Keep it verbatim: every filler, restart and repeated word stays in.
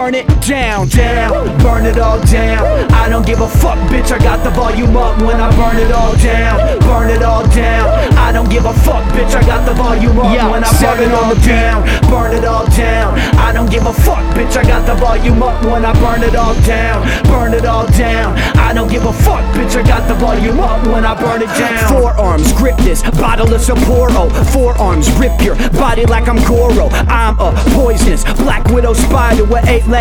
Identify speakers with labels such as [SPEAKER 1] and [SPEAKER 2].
[SPEAKER 1] Burn it down, down, burn it all down. I don't give a fuck, bitch, I got the volume up when I burn it all down. Burn it all down. I don't give a fuck, bitch, I got the volume up yeah, when I burn it all down. Burn it all down. I don't give a fuck, bitch, I got the volume up when I burn it all down. Burn it all down. I don't give a fuck, bitch, I got the volume up when I burn it down. Forearms, grip this, bottle of Sapporo. Forearms, rip your body like I'm Goro. I'm a poisonous Black Widow spider with eight legs.